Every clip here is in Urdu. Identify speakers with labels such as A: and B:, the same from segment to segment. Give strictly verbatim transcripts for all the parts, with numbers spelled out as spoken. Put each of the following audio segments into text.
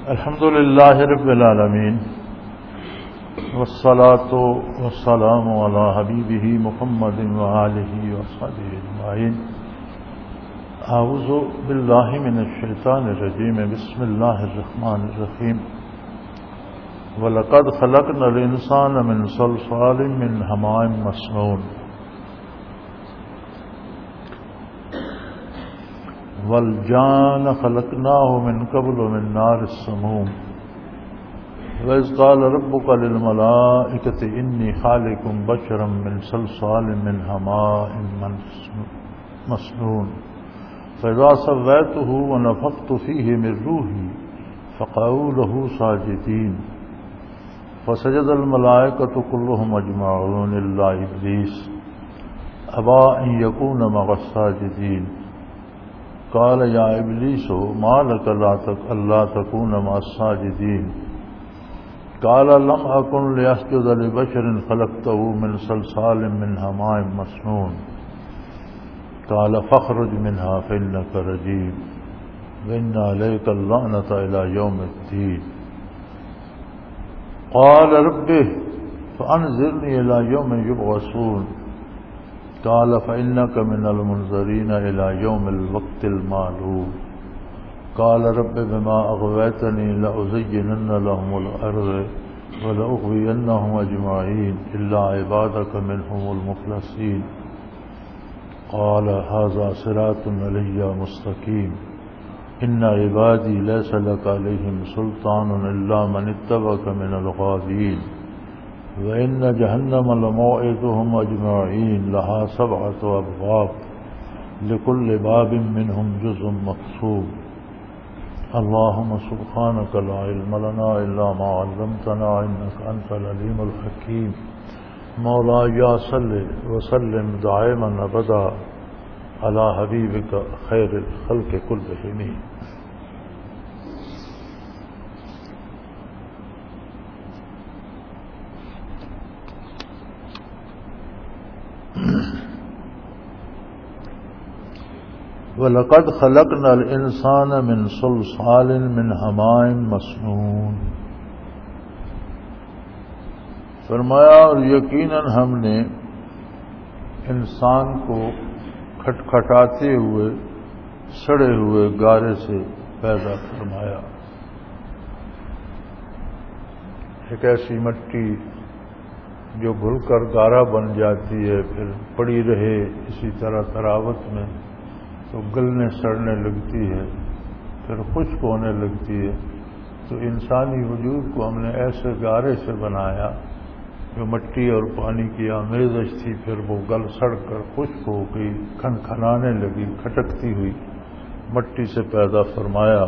A: الحمد للہ رب العالمین والصلاة والسلام علی حبیبہ محمد وآلہ وصحبہ اجمعین. اعوذ باللہ من الشیطان الرجیم. بسم اللہ الرحمن الرحیم. وَلَقَدْ خَلَقْنَا الْإِنسَانَ مِنْ صَلْصَالٍ مِّنْ حَمَإٍ مَّسْنُونٍ وَالْجَانَّ خَلَقْنَاهُ مِنْ قَبْلُ مِنْ نَارِ السَّمُومِ وَإِذْ قَالَ رَبُّكَ لِلْمَلَائِكَةِ إِنِّي خَالِقٌ بَشَرًا مِّنْ صَلْصَالٍ مِّنْ حَمَإٍ مَّسْنُونٍ فَإِذَا سَوَّيْتُهُ وَنَفَخْتُ فِيهِ مِنْ رُوحِي فَقَعُوا لَهُ سَاجِدِينَ فَسَجَدَ الْمَلَائِكَةُ كُلُّهُمْ أَجْمَعُونَ إِلَّا إِبْلِيسَ أَبَىٰ أَن يَكُونَ مَعَ السَّاجِدِينَ قال يا إبليس ما لك ألا تكون مع الساجدين قال لم أكن لأسجد لبشر خلقته من صلصال من حماء مسنون قال فاخرج منها فإنك رجيم وإن عليك اللعنة إلى يوم الدين قال رب فأنظرني إلى يوم يبعثون قال فإنك من المنظرين إلى يوم الوقت المعلوم قال رب بما أغويتني لأزينن لهم الأرض ولأغوينهم أجمعين إلا عبادك منهم المخلصين قال هذا صراط علي مستقيم إن عبادي ليس لك عليهم سلطان إلا من اتبعك من الغاوين وَإِنَّ جَهَنَّمَ لَمَوْعِدُهُمْ أَجْمَعِينَ لَهَا سَبْعَةُ أَبْوَابٍ لِكُلِّ بَابٍ مِّنْهُمْ جُزْءٌ مَّقْسُومٌ. اللهم سبحانك لا علم لنا إلا ما علمتنا إنك أنت العليم الحكيم. مولاي صل وسلم دائما أبدا على حبيبك خير الخلق كلهم. وَلَقَدْ خَلَقْنَا الْإِنسَانَ مِنْ صَلْصَالٍ مِّنْ حَمَإٍ مَّسْنُونٍ. فرمایا اور یقیناً ہم نے انسان کو کھٹکھٹاتے ہوئے سڑے ہوئے گارے سے پیدا فرمایا. ایک ایسی مٹی جو گھل کر گارا بن جاتی ہے پھر پڑی رہے اسی طرح تراوت میں تو گلنے سڑنے لگتی ہے پھر خشک ہونے لگتی ہے. تو انسانی وجود کو ہم نے ایسے گارے سے بنایا جو مٹی اور پانی کی آمیزش تھی پھر وہ گل سڑ کر خشک ہو گئی کھن کھنانے لگی کھٹکتی ہوئی مٹی سے پیدا فرمایا.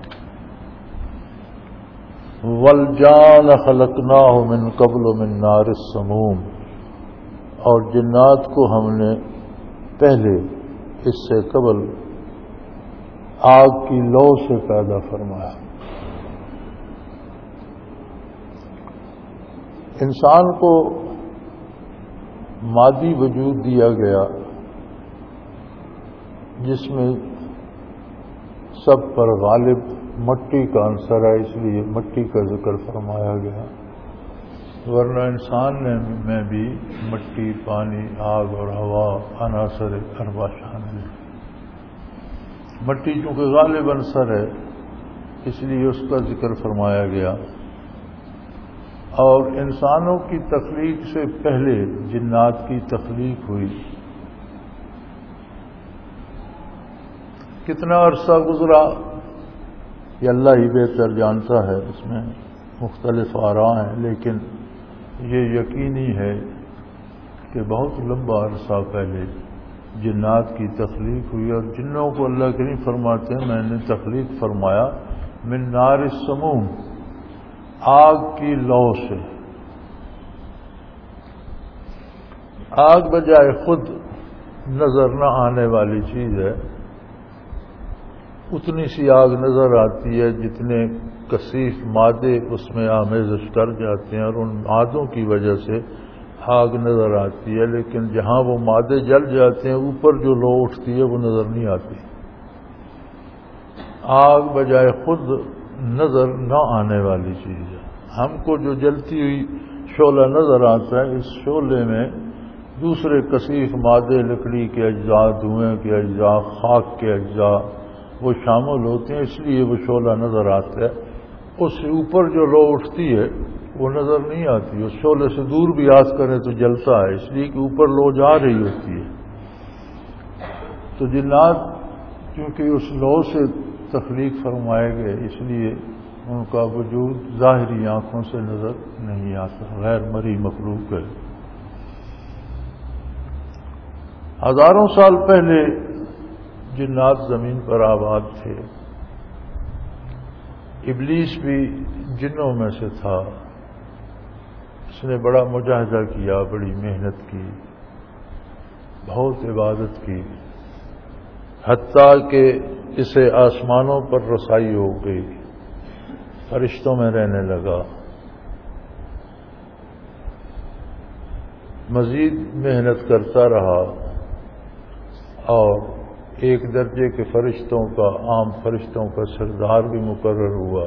A: وَالْجَانَ خَلَقْنَاهُ مِنْ قَبْلُ مِنْ نَارِ السَّمُومِ اور جنات کو ہم نے پہلے اس سے قبل آگ کی لو سے پیدا فرمایا. انسان کو مادی وجود دیا گیا جس میں سب پر غالب مٹی کا عنصر ہے اس لیے مٹی کا ذکر فرمایا گیا. ورنہ انسان نے میں بھی مٹی پانی آگ اور ہوا عناصر اربع شامل ہے. مٹی چونکہ غالب عنصر ہے اس لیے اس کا ذکر فرمایا گیا. اور انسانوں کی تخلیق سے پہلے جنات کی تخلیق ہوئی. کتنا عرصہ گزرا یہ اللہ ہی بہتر جانتا ہے. اس میں مختلف آراء ہیں لیکن یہ یقینی ہے کہ بہت لمبا عرصہ پہلے جنات کی تخلیق ہوئی. اور جنوں کو اللہ کریم فرماتے ہیں میں نے تخلیق فرمایا من نار السموم آگ کی لو سے. آگ بجائے خود نظر نہ آنے والی چیز ہے. اتنی سی آگ نظر آتی ہے جتنے کثیف مادے اس میں آمیزش کر جاتے ہیں اور ان مادوں کی وجہ سے آگ نظر آتی ہے. لیکن جہاں وہ مادے جل جاتے ہیں اوپر جو لو اٹھتی ہے وہ نظر نہیں آتی. آگ بجائے خود نظر نہ آنے والی چیز ہے. ہم کو جو جلتی ہوئی شعلہ نظر آتا ہے، اس شعلے میں دوسرے کثیف مادے، لکڑی کے اجزاء، دھوئیں کے اجزاء، خاک کے اجزاء وہ شامل ہوتے ہیں، اس لیے وہ شعلہ نظر آتا ہے. اس سے اوپر جو لو اٹھتی ہے وہ نظر نہیں آتی. اس شعلے سے دور بھی آس کرے تو جلتا ہے، اس لیے کہ اوپر لو جا رہی ہوتی ہے. تو جنات کیونکہ اس لو سے تخلیق فرمائے گئے، اس لیے ان کا وجود ظاہری آنکھوں سے نظر نہیں آتا، غیر مرئی مخلوق ہے. ہزاروں سال پہلے جنات زمین پر آباد تھے. ابلیس بھی جنوں میں سے تھا. اس نے بڑا مجاہدہ کیا، بڑی محنت کی، بہت عبادت کی، حتیٰ کہ اسے آسمانوں پر رسائی ہو گئی، فرشتوں میں رہنے لگا. مزید محنت کرتا رہا اور ایک درجے کے فرشتوں کا، عام فرشتوں کا سردار بھی مقرر ہوا.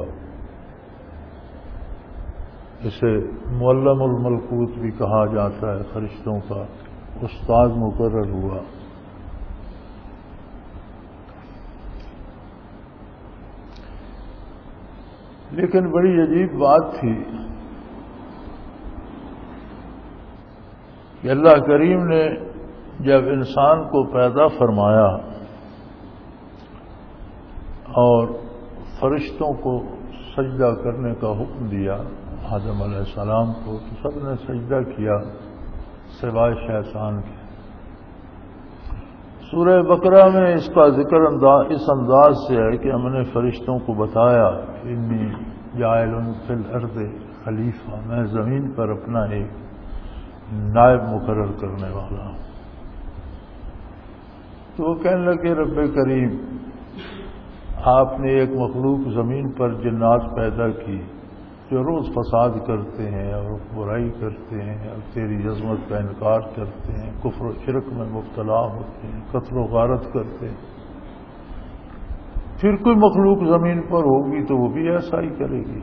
A: اسے معلم الملکوت بھی کہا جاتا ہے، فرشتوں کا استاد مقرر ہوا. لیکن بڑی عجیب بات تھی کہ اللہ کریم نے جب انسان کو پیدا فرمایا اور فرشتوں کو سجدہ کرنے کا حکم دیا آدم علیہ السلام کو، تو سب نے سجدہ کیا سوائے شیطان کے. سورہ بقرہ میں اس کا ذکر انداز اس انداز سے ہے کہ ہم نے فرشتوں کو بتایا کہ انی جاعل فی الارض خلیفہ، میں زمین پر اپنا ایک نائب مقرر کرنے والا ہوں. تو وہ کہنے لگے رب کریم آپ نے ایک مخلوق زمین پر جنات پیدا کی جو روز فساد کرتے ہیں اور برائی کرتے ہیں اور تیری عظمت کا انکار کرتے ہیں، کفر و شرک میں مبتلا ہوتے ہیں، قتل و غارت کرتے ہیں. پھر کوئی مخلوق زمین پر ہوگی تو وہ بھی ایسا ہی کرے گی.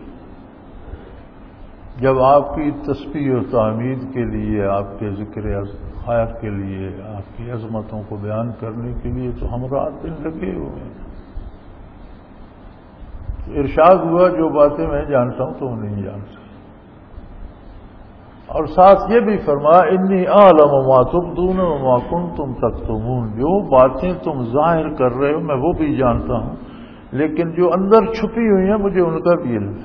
A: جب آپ کی تسبیح و تحمید کے لیے، آپ کے ذکر خیر کے لیے، آپ کی عظمتوں کو بیان کرنے کے لیے تو ہم رات دن لگے ہوئے ہیں. ارشاد ہوا جو باتیں میں جانتا ہوں تو وہ نہیں جانتا. اور ساتھ یہ بھی فرمایا انی اعلم ما تبدون وما کنتم تکتمون، جو باتیں تم ظاہر کر رہے ہو میں وہ بھی جانتا ہوں، لیکن جو اندر چھپی ہوئی ہیں مجھے ان کا بھی علم ہے.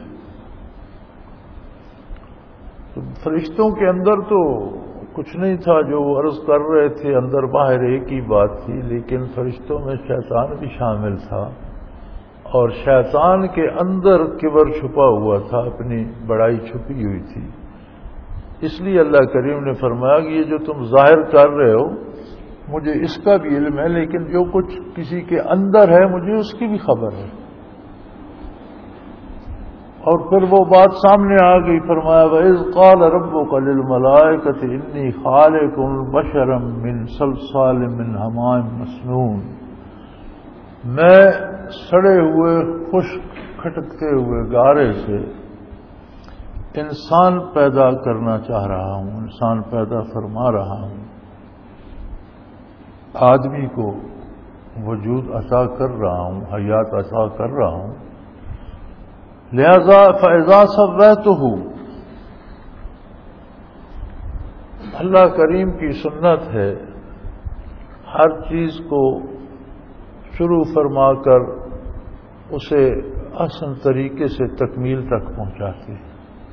A: تو فرشتوں کے اندر تو کچھ نہیں تھا جو وہ عرض کر رہے تھے، اندر باہر ایک ہی بات تھی، لیکن فرشتوں میں شیطان بھی شامل تھا اور شیطان کے اندر کبر چھپا ہوا تھا، اپنی بڑائی چھپی ہوئی تھی. اس لیے اللہ کریم نے فرمایا کہ یہ جو تم ظاہر کر رہے ہو مجھے اس کا بھی علم ہے، لیکن جو کچھ کسی کے اندر ہے مجھے اس کی بھی خبر ہے. اور پھر وہ بات سامنے آ گئی، فرمایا وَإِذْ قَالَ رَبُّكَ لِلْمَلَائِكَةِ إِنِّي خَالِقٌ بَشَرًا مِّن صَلْصَالٍ مِّن حَمَإٍ مَّسْنُونٍ، میں سڑے ہوئے خشک کھٹکتے ہوئے گارے سے انسان پیدا کرنا چاہ رہا ہوں، انسان پیدا فرما رہا ہوں، آدمی کو وجود عطا کر رہا ہوں، حیات عطا کر رہا ہوں. لہذا فَإِذَا سَوَّيْتُهُ، اللہ کریم کی سنت ہے ہر چیز کو شروع فرما کر اسے احسن طریقے سے تکمیل تک پہنچاتے ہیں.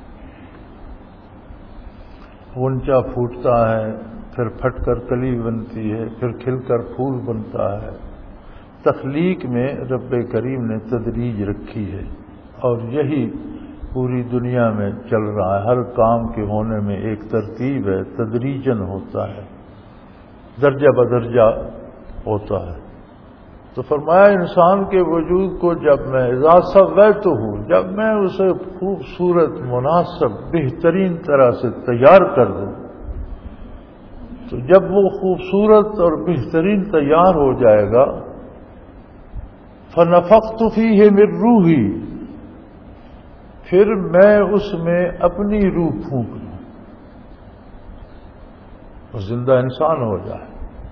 A: غنچہ پھوٹتا ہے، پھر پھٹ کر کلی بنتی ہے، پھر کھل کر پھول بنتا ہے. تخلیق میں رب کریم نے تدریج رکھی ہے اور یہی پوری دنیا میں چل رہا ہے. ہر کام کے ہونے میں ایک ترتیب ہے، تدریجن ہوتا ہے، درجہ بدرجہ ہوتا ہے. تو فرمایا انسان کے وجود کو جب میں اذا سویتہ ہوں، جب میں اسے خوبصورت مناسب بہترین طرح سے تیار کر دوں، تو جب وہ خوبصورت اور بہترین تیار ہو جائے گا فنفخت فیہ من روحی، پھر میں اس میں اپنی روح پھونک دوں اور زندہ انسان ہو جائے۔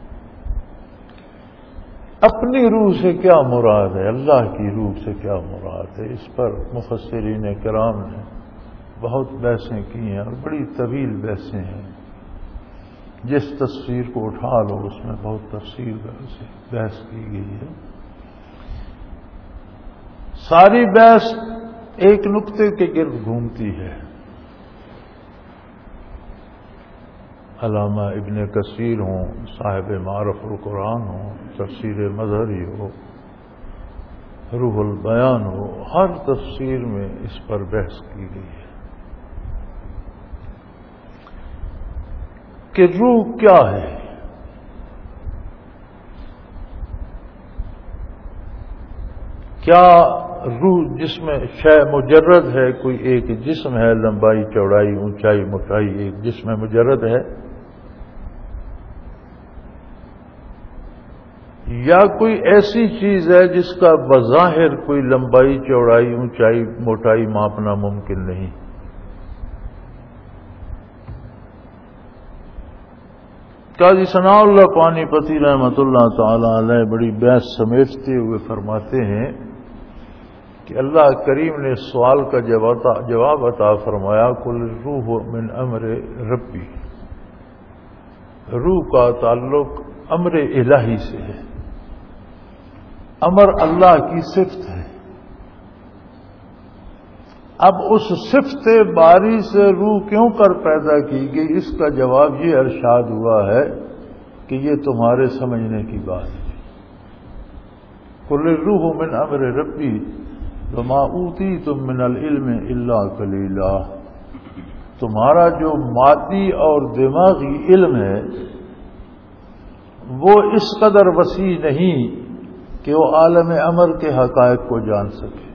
A: اپنی روح سے کیا مراد ہے، اللہ کی روح سے کیا مراد ہے، اس پر مفسرین کرام نے بہت بحثیں کی ہیں اور بڑی طویل بحثیں ہیں۔ جس تصویر کو اٹھا لو اس میں بہت تفصیل سے بحث کی گئی ہے۔ ساری بحث ایک نقطے کے گرد گھومتی ہے۔ علامہ ابن کثیر ہوں، صاحب معرف القرآن ہوں، تفسیر مظہری ہو، روح البیان ہو، ہر تفسیر میں اس پر بحث کی گئی ہے کہ روح کیا ہے۔ کیا روح جسم شے مجرد ہے، کوئی ایک جسم ہے، لمبائی چوڑائی اونچائی موٹائی ایک جسم مجرد ہے، یا کوئی ایسی چیز ہے جس کا بظاہر کوئی لمبائی چوڑائی اونچائی موٹائی ماپنا ممکن نہیں؟ قاضی ثناء اللہ پانی پتی رحمۃ اللہ تعالی علیہ بڑی بحث سمیٹتے ہوئے فرماتے ہیں کہ اللہ کریم نے سوال کا جواب عطا فرمایا، قل الروح من امر ربی، روح کا تعلق امر الہی سے ہے، امر اللہ کی صفت ہے۔ اب اس صفت باری سے روح کیوں کر پیدا کی گئی، اس کا جواب یہ ارشاد ہوا ہے کہ یہ تمہارے سمجھنے کی بات ہے۔ قل الروح من امر ربی وما اوتیتم من العلم الا قلیلا، تمہارا جو مادی اور دماغی علم ہے وہ اس قدر وسیع نہیں کہ وہ عالم امر کے حقائق کو جان سکے۔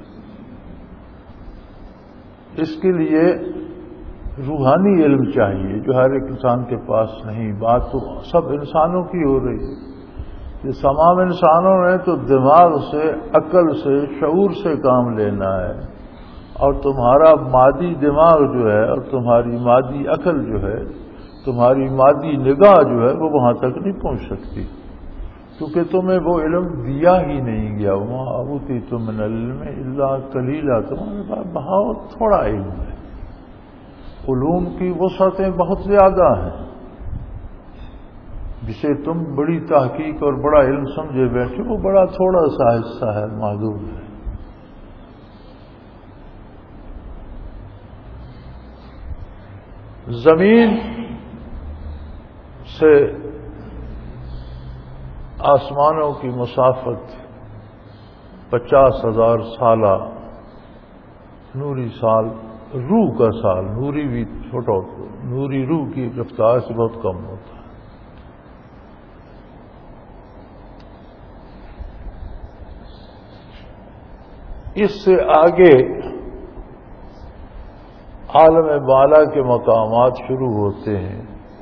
A: اس کے لیے روحانی علم چاہیے جو ہر ایک انسان کے پاس نہیں۔ بات تو سب انسانوں کی ہو رہی ہے کہ تمام انسانوں نے تو دماغ سے، عقل سے، شعور سے کام لینا ہے، اور تمہارا مادی دماغ جو ہے اور تمہاری مادی عقل جو ہے، تمہاری مادی نگاہ جو ہے وہ وہاں تک نہیں پہنچ سکتی، کیونکہ تمہیں وہ علم دیا ہی نہیں گیا۔ وما اوتیتم من العلم الا قلیلا، تمہارے پاس بہت تھوڑا علم ہے، علوم کی وسعتیں بہت زیادہ ہیں، جسے تم بڑی تحقیق اور بڑا علم سمجھے بیٹھے وہ بڑا تھوڑا سا حصہ ہے، محدود ہے۔ زمین سے آسمانوں کی مسافت پچاس ہزار سالہ نوری سال، روح کا سال، نوری بھی چھوٹا ہوتا ہے، نوری روح کی رفتار سے بہت کم ہوتا ہے۔ اس سے آگے عالم بالا کے مقامات شروع ہوتے ہیں،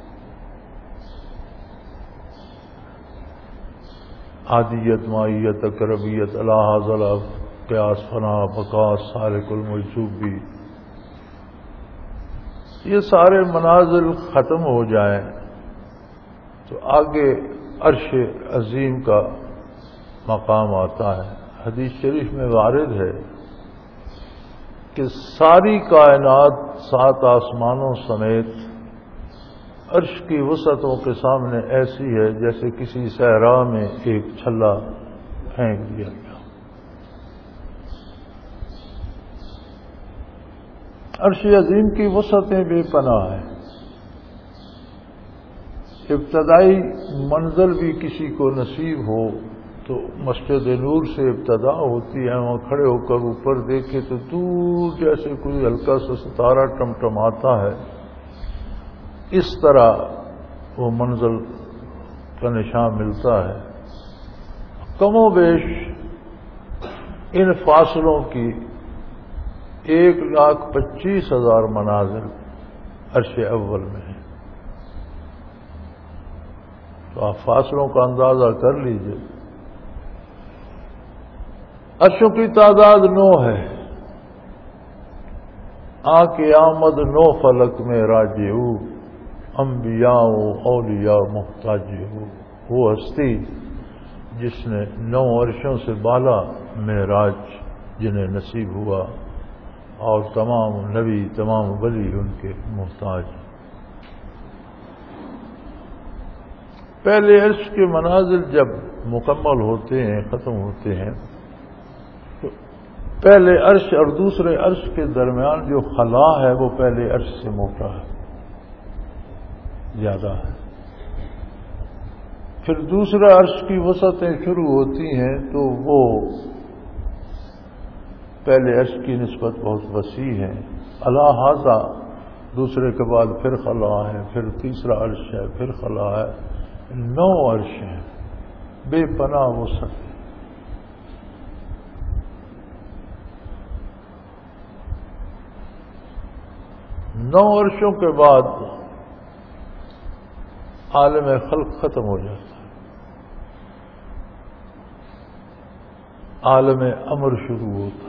A: عادیت، مائیت، اقربیت، الہ ضلع، قیاس، فنا، بقاس، سالک المجذوبی، یہ سارے منازل ختم ہو جائیں تو آگے عرش عظیم کا مقام آتا ہے۔ حدیث شریف میں وارد ہے کہ ساری کائنات سات آسمانوں سمیت عرش کی وسعتوں کے سامنے ایسی ہے جیسے کسی صحرا میں ایک چھلا پھینک دیا گیا۔ عرش عظیم کی وسعتیں بے پناہ ہیں۔ ابتدائی منزل بھی کسی کو نصیب ہو تو مسجد نور سے ابتدا ہوتی ہے، وہاں کھڑے ہو کر اوپر دیکھے تو دور جیسے کوئی ہلکا سا ستارہ ٹمٹماتا ہے، اس طرح وہ منزل کا نشان ملتا ہے۔ کم و بیش ان فاصلوں کی ایک لاکھ پچیس ہزار منازل عرش اول میں ہیں، تو آپ فاصلوں کا اندازہ کر لیجئے۔ عرشوں کی تعداد نو ہے، آ کے آمد نو فلک میں راجے ہو، انبیاء و اولیاء محتاج ہو، وہ ہستی جس نے نو عرشوں سے بالا معراج جنہیں نصیب ہوا، اور تمام نبی تمام ولی ان کے محتاج۔ پہلے عرش کے منازل جب مکمل ہوتے ہیں، ختم ہوتے ہیں، تو پہلے عرش اور دوسرے عرش کے درمیان جو خلا ہے وہ پہلے عرش سے موٹا ہے، زیادہ ہے۔ پھر دوسرا عرش کی وسعتیں شروع ہوتی ہیں تو وہ پہلے عرش کی نسبت بہت وسیع ہے۔ الا ھذا دوسرے کے بعد پھر خلا ہے، پھر تیسرا عرش ہے، پھر خلا ہے، نو عرش ہیں، بے پناہ وسعت ہے۔ نو عرشوں کے بعد عالم خلق ختم ہو جاتا ہے، عالم امر شروع ہوتا ہے۔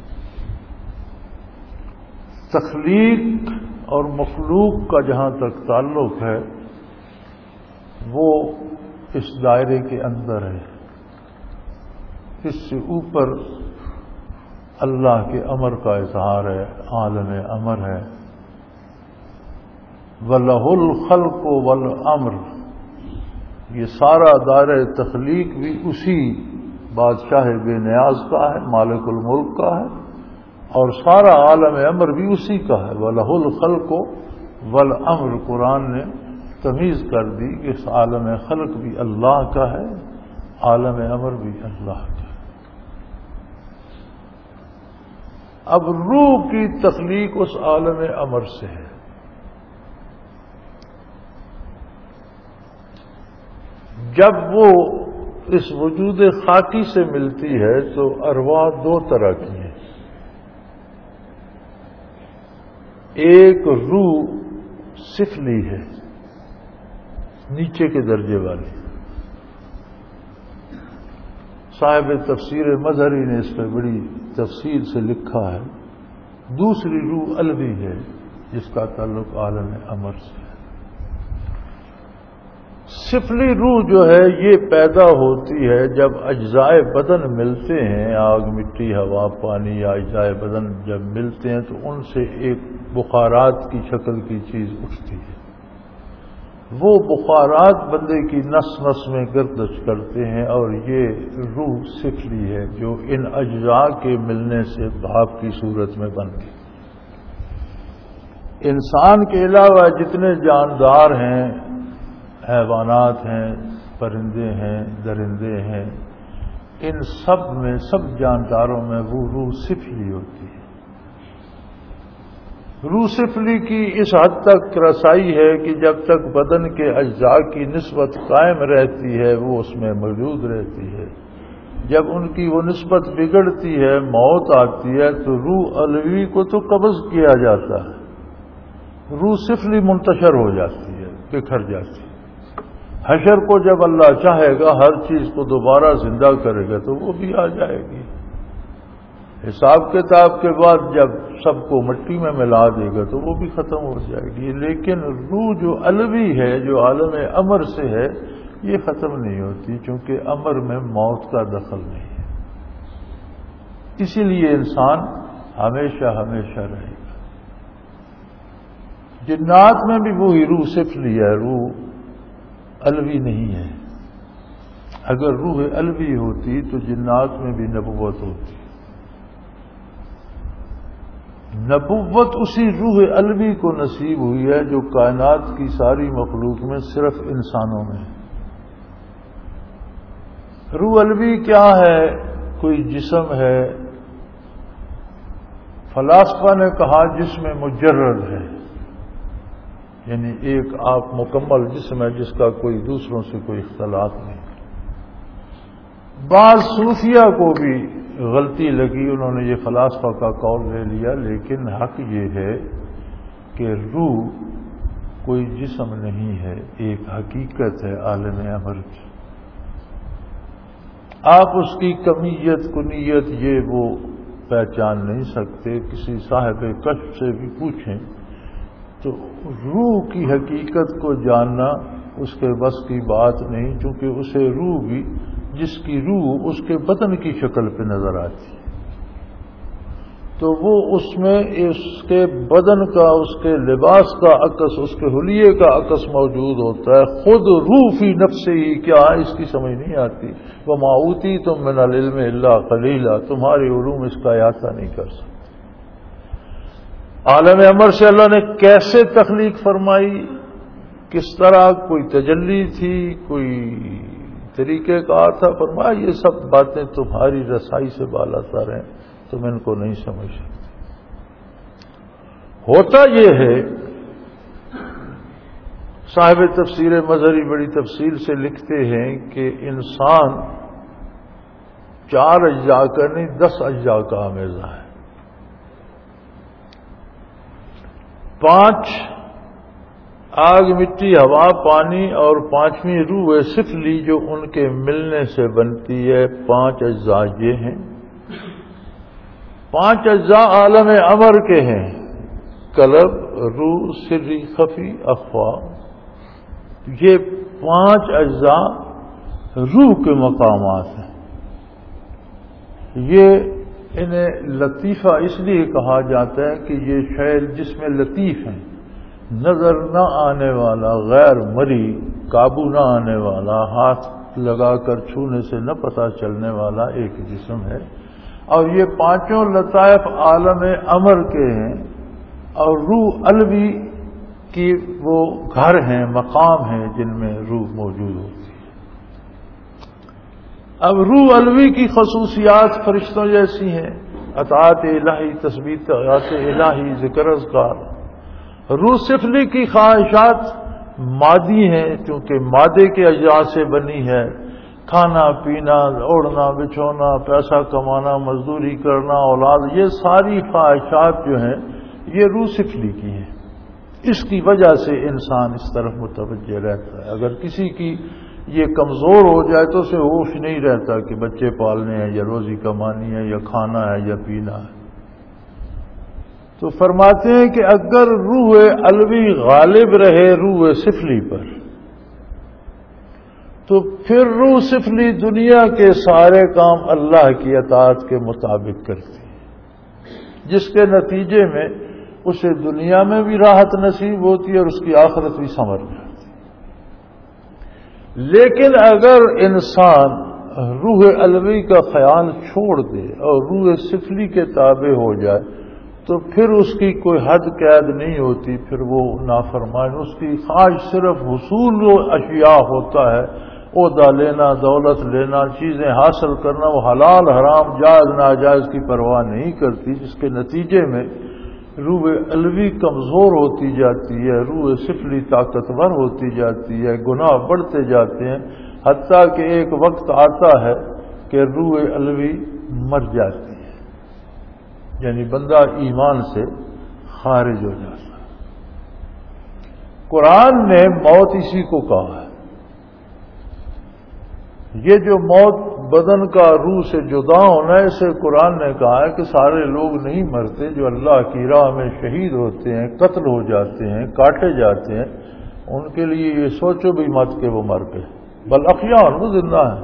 A: تخلیق اور مخلوق کا جہاں تک تعلق ہے وہ اس دائرے کے اندر ہے، اس سے اوپر اللہ کے امر کا اظہار ہے، عالم امر ہے۔ وَلَهُ الْخَلْقُ وَالْأَمْرُ، یہ سارا دائرہ تخلیق بھی اسی بادشاہ بے نیاز کا ہے، مالک الملک کا ہے، اور سارا عالم امر بھی اسی کا ہے۔ وَلَهُ الْخَلْقُ وَالْأَمْرُ، قرآن نے تمیز کر دی کہ اس عالم خلق بھی اللہ کا ہے، عالم امر بھی اللہ کا ہے۔ اب روح کی تخلیق اس عالم امر سے ہے۔ جب وہ اس وجود خاکی سے ملتی ہے تو ارواح دو طرح کی ہیں، ایک روح سفلی ہے، نیچے کے درجے والی، صاحب تفسیر مظہری نے اس پہ بڑی تفصیل سے لکھا ہے۔ دوسری روح علوی ہے جس کا تعلق عالم امر سے ہے۔ سفلی روح جو ہے یہ پیدا ہوتی ہے جب اجزاء بدن ملتے ہیں، آگ مٹی ہوا پانی یا اجزاء بدن جب ملتے ہیں تو ان سے ایک بخارات کی شکل کی چیز اٹھتی ہے۔ وہ بخارات بندے کی نس نس میں گردش کرتے ہیں، اور یہ روح سفلی ہے جو ان اجزاء کے ملنے سے بھاپ کی صورت میں بن گئی۔ انسان کے علاوہ جتنے جاندار ہیں، حیوانات ہیں، پرندے ہیں، درندے ہیں، ان سب میں سب جانداروں میں وہ روح سفلی ہوتی ہے۔ روح سفلی کی اس حد تک رسائی ہے کہ جب تک بدن کے اجزاء کی نسبت قائم رہتی ہے وہ اس میں موجود رہتی ہے۔ جب ان کی وہ نسبت بگڑتی ہے، موت آتی ہے، تو روح علوی کو تو قبض کیا جاتا ہے، روح سفلی منتشر ہو جاتی ہے، بکھر جاتی ہے۔ حشر کو جب اللہ چاہے گا ہر چیز کو دوبارہ زندہ کرے گا تو وہ بھی آ جائے گی۔ حساب کتاب کے بعد جب سب کو مٹی میں ملا دے گا تو وہ بھی ختم ہو جائے گی۔ لیکن روح جو علوی ہے، جو عالم امر سے ہے، یہ ختم نہیں ہوتی، چونکہ امر میں موت کا دخل نہیں ہے۔ اسی لیے انسان ہمیشہ ہمیشہ رہے گا۔ جنات میں بھی وہی روح سفلی ہے، روح علوی نہیں ہے۔ اگر روح علوی ہوتی تو جنات میں بھی نبوت ہوتی۔ نبوت اسی روح علوی کو نصیب ہوئی ہے جو کائنات کی ساری مخلوق میں صرف انسانوں میں ہے۔ روح علوی کیا ہے؟ کوئی جسم ہے، فلاسفہ نے کہا جسم مجرد ہے، یعنی ایک آپ مکمل جسم ہے جس کا کوئی دوسروں سے کوئی اختلاف نہیں۔ بعض صوفیہ کو بھی غلطی لگی، انہوں نے یہ فلاسفہ کا قول لے لیا، لیکن حق یہ ہے کہ روح کوئی جسم نہیں ہے، ایک حقیقت ہے عالم امر کی۔ آپ اس کی کمیت کنیت یہ وہ پہچان نہیں سکتے. کسی صاحب کشف سے بھی پوچھیں تو روح کی حقیقت کو جاننا اس کے بس کی بات نہیں، چونکہ اسے روح بھی، جس کی روح اس کے بدن کی شکل پہ نظر آتی ہے، تو وہ اس میں اس کے بدن کا، اس کے لباس کا عکس، اس کے حلیے کا عکس موجود ہوتا ہے. خود روح فی نفس ہی کیا ہے اس کی سمجھ نہیں آتی. وَمَا أُوتِيتُم مِّنَ الْعِلْمِ إِلَّا قَلِيلًا، تمہاری علوم اس کا احاطہ نہیں کر سکتے. عالم امر سے اللہ نے کیسے تخلیق فرمائی، کس طرح، کوئی تجلی تھی، کوئی طریقہ کار تھا، فرمایا یہ سب باتیں تمہاری رسائی سے بالا تر ہیں، تم ان کو نہیں سمجھ سکتے. ہوتا یہ ہے، صاحب تفسیر مظہری بڑی تفصیل سے لکھتے ہیں کہ انسان چار اجزاء کا نہیں دس اجزاء کا آمیزہ ہے. پانچ آگ، مٹی، ہوا، پانی، اور پانچویں روح سفلی جو ان کے ملنے سے بنتی ہے. پانچ اجزاء یہ ہیں. پانچ اجزاء عالم امر کے ہیں: قلب، روح، سری، خفی، اخفا. یہ پانچ اجزاء روح کے مقامات ہیں. یہ انہیں لطیفہ اس لیے کہا جاتا ہے کہ یہ شے جس میں لطیف ہیں، نظر نہ آنے والا، غیر مری، قابو نہ آنے والا، ہاتھ لگا کر چھونے سے نہ پتہ چلنے والا ایک جسم ہے. اور یہ پانچوں لطائف عالم امر کے ہیں، اور روح الوی کی وہ گھر ہیں، مقام ہیں جن میں روح موجود ہوتی ہے. اب روح الوی کی خصوصیات فرشتوں جیسی ہیں: اطاعت الہی، تثبیت طاعت الہی، ذکر اذکار. روح سفلی کی خواہشات مادی ہیں، چونکہ مادے کے اجزاء سے بنی ہے. کھانا پینا، اوڑھنا بچھونا، پیسہ کمانا، مزدوری کرنا، اولاد، یہ ساری خواہشات جو ہیں یہ روح سفلی کی ہیں. اس کی وجہ سے انسان اس طرف متوجہ رہتا ہے. اگر کسی کی یہ کمزور ہو جائے تو اسے ہوش نہیں رہتا کہ بچے پالنے ہیں یا روزی کمانی ہے یا کھانا ہے یا پینا ہے. تو فرماتے ہیں کہ اگر روح الوی غالب رہے روح سفلی پر تو پھر روح سفلی دنیا کے سارے کام اللہ کی اطاعت کے مطابق کرتی ہے، جس کے نتیجے میں اسے دنیا میں بھی راحت نصیب ہوتی ہے اور اس کی آخرت بھی سنور جاتی. لیکن اگر انسان روح الوی کا خیال چھوڑ دے اور روح سفلی کے تابع ہو جائے تو پھر اس کی کوئی حد قید نہیں ہوتی، پھر وہ نافرمان. اس کی خواہش صرف حصول و اشیاء ہوتا ہے، عہدہ لینا، دولت لینا، چیزیں حاصل کرنا. وہ حلال حرام، جائز ناجائز کی پرواہ نہیں کرتی، جس کے نتیجے میں روح الوی کمزور ہوتی جاتی ہے، روح سفلی طاقتور ہوتی جاتی ہے، گناہ بڑھتے جاتے ہیں، حتیٰ کہ ایک وقت آتا ہے کہ روح الوی مر جاتی ہے، یعنی بندہ ایمان سے خارج ہو جاتا ہے. قرآن نے موت اسی کو کہا ہے. یہ جو موت بدن کا روح سے جدا ہونا ہے، اسے قرآن نے کہا ہے کہ سارے لوگ نہیں مرتے جو اللہ کی راہ میں شہید ہوتے ہیں، قتل ہو جاتے ہیں، کاٹے جاتے ہیں. ان کے لیے یہ سوچو بھی مت کہ وہ مر گئے، بل احیاء، وہ زندہ ہیں.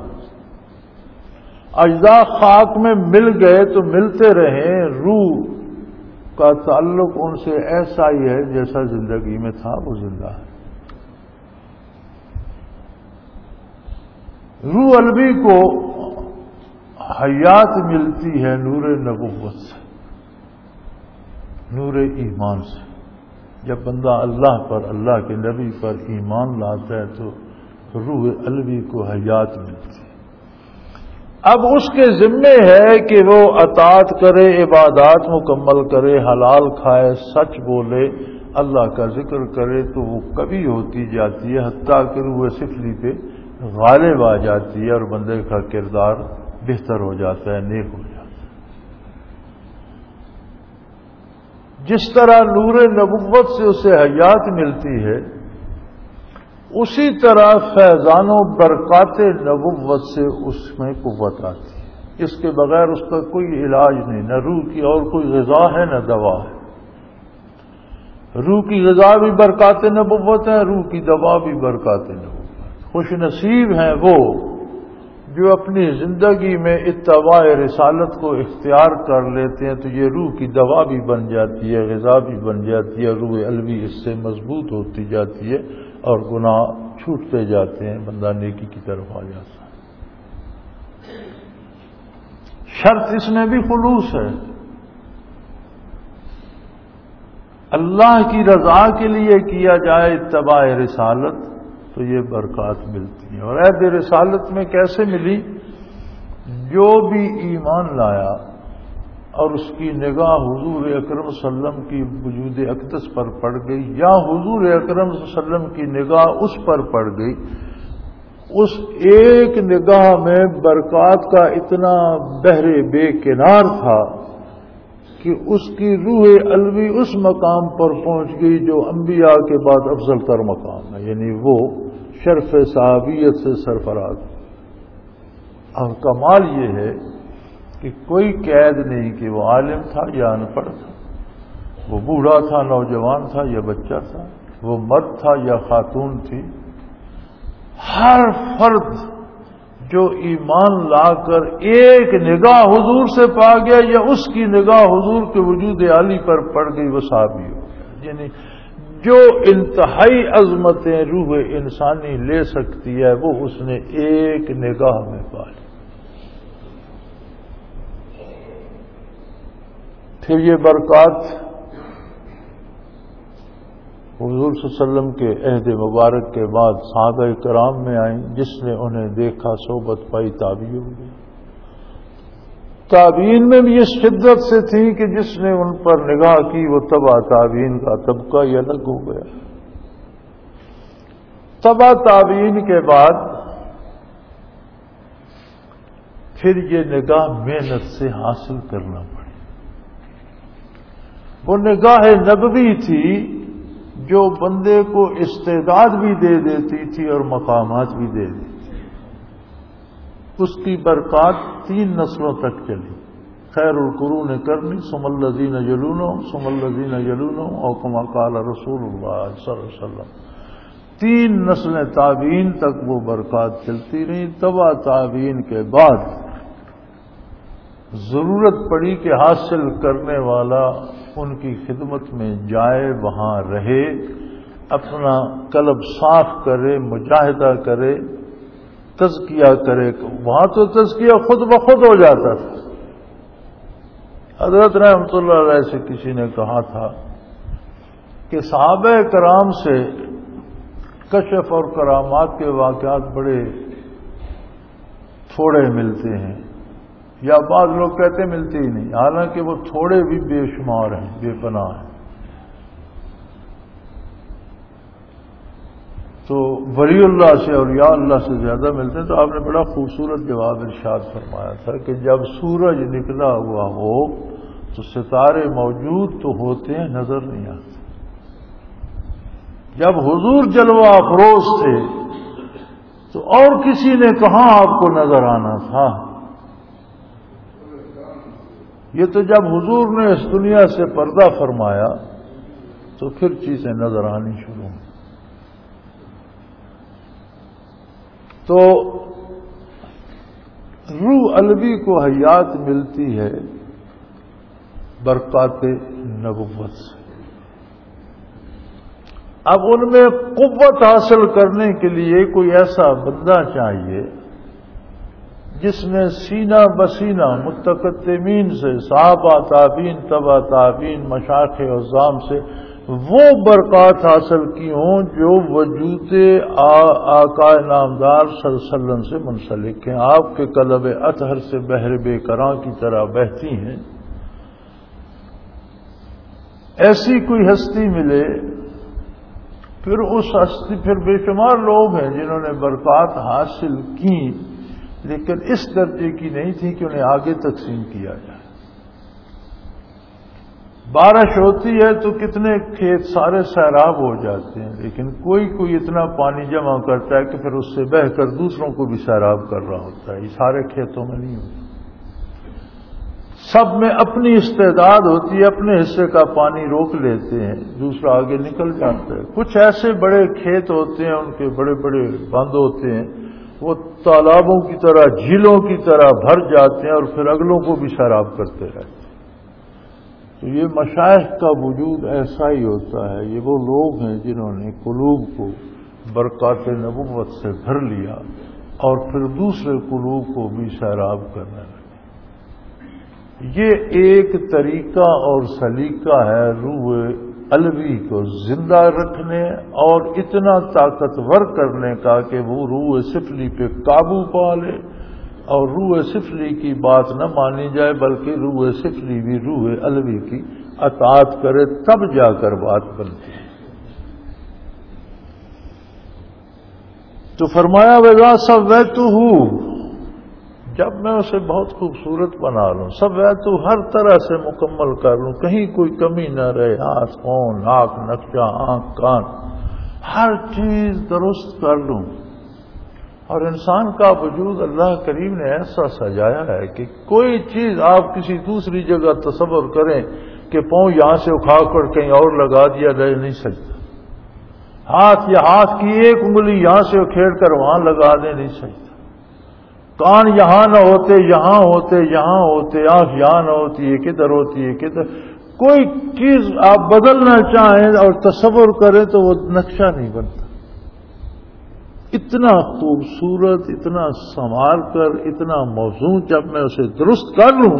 A: اجزاء خاک میں مل گئے تو ملتے رہیں، روح کا تعلق ان سے ایسا ہی ہے جیسا زندگی میں تھا، وہ زندہ ہے. روح الوی کو حیات ملتی ہے نور نبوت سے، نور ایمان سے. جب بندہ اللہ پر، اللہ کے نبی پر ایمان لاتا ہے تو روح الوی کو حیات ملتی ہے. اب اس کے ذمے ہے کہ وہ اطاعت کرے، عبادات مکمل کرے، حلال کھائے، سچ بولے، اللہ کا ذکر کرے. تو وہ کبھی ہوتی جاتی ہے حتیٰ کہ روح سفلی پہ غالب آ جاتی ہے اور بندے کا کردار بہتر ہو جاتا ہے، نیک ہو جاتا ہے. جس طرح نور نبوت سے اسے حیات ملتی ہے، اسی طرح فیضان و برکات نبوت سے اس میں قوت آتی ہے. اس کے بغیر اس کا کوئی علاج نہیں، نہ روح کی اور کوئی غذا ہے نہ دوا ہے۔ روح کی غذا بھی برکات نبوت ہے، روح کی دوا بھی برکات نبوت ہے۔ خوش نصیب ہیں وہ جو اپنی زندگی میں اتباع رسالت کو اختیار کر لیتے ہیں، تو یہ روح کی دوا بھی بن جاتی ہے، غذا بھی بن جاتی ہے، روح الوی اس سے مضبوط ہوتی جاتی ہے اور گناہ چھوٹتے جاتے ہیں، بندہ نیکی کی طرف آ جاتا ہے۔ شرط اس میں بھی خلوص ہے، اللہ کی رضا کے لیے کیا جائے اتباع رسالت تو یہ برکات ملتی ہے۔ اور عہد رسالت میں کیسے ملی؟ جو بھی ایمان لایا اور اس کی نگاہ حضور اکرم صلی اللہ علیہ وسلم کی وجود اقدس پر پڑ گئی، یا حضور اکرم صلی اللہ علیہ وسلم کی نگاہ اس پر پڑ گئی، اس ایک نگاہ میں برکات کا اتنا بحر بے کنار تھا کہ اس کی روح الوی اس مقام پر پہنچ گئی جو انبیاء کے بعد افضل تر مقام ہے، یعنی وہ شرف صحابیت سے سرفراز۔ اور کمال یہ ہے کہ کوئی قید نہیں کہ وہ عالم تھا یا ان پڑھ تھا، وہ بوڑھا تھا، نوجوان تھا یا بچہ تھا، وہ مرد تھا یا خاتون تھی، ہر فرد جو ایمان لا کر ایک نگاہ حضور سے پا گیا یا اس کی نگاہ حضور کے وجود عالی پر پڑ گئی، وہ صحابی ہو گیا۔ یعنی جو انتہائی عظمتیں روح انسانی لے سکتی ہے وہ اس نے ایک نگاہ میں پا لی۔ پھر یہ برکات حضور صلی اللہ علیہ وسلم کے عہد مبارک کے بعد صحابہ کرام میں آئیں، جس نے انہیں دیکھا صحبت پائی تابعی ہو گئی۔ تابعین میں بھی اس شدت سے تھی کہ جس نے ان پر نگاہ کی وہ تبع تابعین کا طبقہ ہی الگ ہو گیا۔ تبع تابعین کے بعد پھر یہ نگاہ محنت سے حاصل کرنا پڑی۔ وہ نگاہ نبوی تھی جو بندے کو استعداد بھی دے دیتی تھی اور مقامات بھی دے دیتی تھی۔ اس کی برکات تین نسلوں تک چلی، خیر القرون کرنی، ثم الذین یلونہم ثم الذین یلونہم، او کما قال رسول اللہ صلی اللہ علیہ وسلم۔ تین نسلیں تابعین تک وہ برکات چلتی رہی۔ تبع تابعین کے بعد ضرورت پڑی کہ حاصل کرنے والا ان کی خدمت میں جائے، وہاں رہے، اپنا قلب صاف کرے، مجاہدہ کرے، تزکیہ کرے۔ وہاں تو تزکیہ خود بخود ہو جاتا تھا۔ حضرت رحمۃ اللہ علیہ سے کسی نے کہا تھا کہ صحابہ کرام سے کشف اور کرامات کے واقعات بڑے تھوڑے ملتے ہیں، یا بعض لوگ کہتے ملتے ہی نہیں، حالانکہ وہ تھوڑے بھی بے شمار ہیں، بے پناہ ہیں۔ تو ولی اللہ سے اور یا اللہ سے زیادہ ملتے ہیں۔ تو آپ نے بڑا خوبصورت جواب ارشاد فرمایا تھا کہ جب سورج نکلا ہوا ہو تو ستارے موجود تو ہوتے ہیں، نظر نہیں آتے۔ جب حضور جلوہ افروز تھے تو اور کسی نے کہاں آپ کو نظر آنا تھا؟ یہ تو جب حضور نے اس دنیا سے پردہ فرمایا تو پھر چیزیں نظر آنی شروع ہوئی۔ تو روح الوی کو حیات ملتی ہے برکات نبوت سے۔ اب ان میں قوت حاصل کرنے کے لیے کوئی ایسا بندہ چاہیے جس نے سینہ بسینہ متقدمین سے، صحابہ تابعین، تبع تابعین، مشائخ عظام سے وہ برکات حاصل کی ہوں جو وجود آقا نامدار صلی اللہ علیہ وسلم سے منسلک ہیں، آپ کے قلب اطہر سے بحر بے کراں کی طرح بہتی ہیں۔ ایسی کوئی ہستی ملے، پھر اس ہستی پھر بے شمار لوگ ہیں جنہوں نے برکات حاصل کی، لیکن اس درجے کی نہیں تھی کہ انہیں آگے تقسیم کیا جائے۔ بارش ہوتی ہے تو کتنے کھیت سارے سیراب ہو جاتے ہیں، لیکن کوئی کوئی اتنا پانی جمع کرتا ہے کہ پھر اس سے بہہ کر دوسروں کو بھی سیراب کر رہا ہوتا ہے، یہ سارے کھیتوں میں نہیں ہوتا۔ سب میں اپنی استعداد ہوتی ہے، اپنے حصے کا پانی روک لیتے ہیں، دوسرا آگے نکل جاتا ہے۔ کچھ ایسے بڑے کھیت ہوتے ہیں، ان کے بڑے بڑے بند ہوتے ہیں، وہ تالابوں کی طرح، جھیلوں کی طرح بھر جاتے ہیں اور پھر اگلوں کو بھی سیراب کرتے رہتے ہیں۔ تو یہ مشائخ کا وجود ایسا ہی ہوتا ہے، یہ وہ لوگ ہیں جنہوں نے قلوب کو برکات نبوت سے بھر لیا اور پھر دوسرے قلوب کو بھی سیراب کرنے لگے۔ یہ ایک طریقہ اور سلیقہ ہے روح علوی کو زندہ رکھنے اور اتنا طاقتور کرنے کا کہ وہ روح سفلی پہ قابو پا لے اور روح سفلی کی بات نہ مانی جائے، بلکہ روح سفلی بھی روح علوی کی اطاعت کرے، تب جا کر بات بنتی ہے۔ تو فرمایا وَإِذَا سَوَّيْتُهُ، جب میں اسے بہت خوبصورت بنا لوں، سویتو ہر طرح سے مکمل کر لوں، کہیں کوئی کمی نہ رہے، ہاتھ پاؤں ناک نقشہ آنکھ کان ہر چیز درست کر لوں۔ اور انسان کا وجود اللہ کریم نے ایسا سجایا ہے کہ کوئی چیز آپ کسی دوسری جگہ تصور کریں کہ پاؤں یہاں سے اکھاڑ کر کہیں اور لگا دیا رہ نہیں سکتا، ہاتھ یا ہاتھ کی ایک انگلی یہاں سے اکھیڑ کر وہاں لگا دے نہیں سکتا، کان یہاں نہ ہوتے یہاں ہوتے، یہاں ہوتے آنکھ یہاں نہ ہوتی ہے کدھر ہوتی ہے کدھر، کوئی چیز آپ بدلنا چاہیں اور تصور کریں تو وہ نقشہ نہیں بنتا۔ اتنا خوبصورت، اتنا سنوار کر، اتنا موزوں، جب میں اسے درست کر لوں،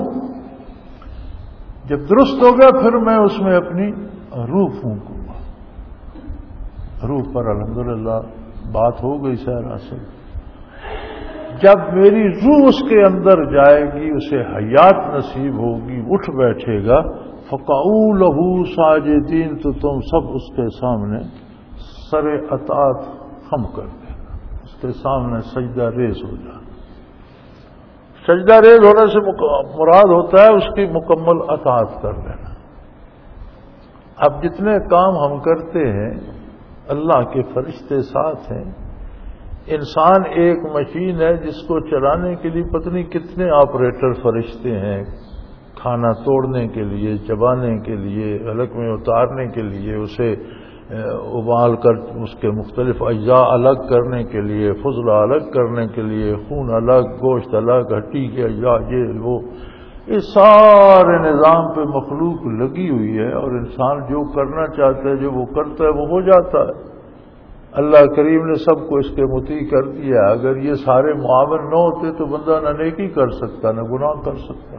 A: جب درست ہو گیا پھر میں اس میں اپنی روح پھونکوں گا۔ روح پر الحمدللہ بات ہو گئی سارا سے۔ جب میری روح اس کے اندر جائے گی، اسے حیات نصیب ہوگی، اٹھ بیٹھے گا، فَقَعُوا لَهُ سَاجِدِينَ، تو تم سب اس کے سامنے سر اطاعت خم کر دینا، اس کے سامنے سجدہ ریز ہو جانا۔ سجدہ ریز ہونے سے مراد ہوتا ہے اس کی مکمل اطاعت کر لینا۔ اب جتنے کام ہم کرتے ہیں اللہ کے فرشتے ساتھ ہیں، انسان ایک مشین ہے جس کو چلانے کے لیے پتہ نہیں کتنے آپریٹر فرشتے ہیں، کھانا توڑنے کے لیے، چبانے کے لیے، حلق میں اتارنے کے لیے، اسے ابال کر اس کے مختلف اجزاء الگ کرنے کے لیے، فضلہ الگ کرنے کے لیے، خون الگ، گوشت الگ، ہڈی کے اجزاء یہ وہ، اس سارے نظام پہ مخلوق لگی ہوئی ہے، اور انسان جو کرنا چاہتا ہے، جو وہ کرتا ہے وہ ہو جاتا ہے۔ اللہ کریم نے سب کو اس کے مطیع کر دیا۔ اگر یہ سارے معاون نہ ہوتے تو بندہ نہ نیکی کر سکتا نہ گناہ کر سکتا۔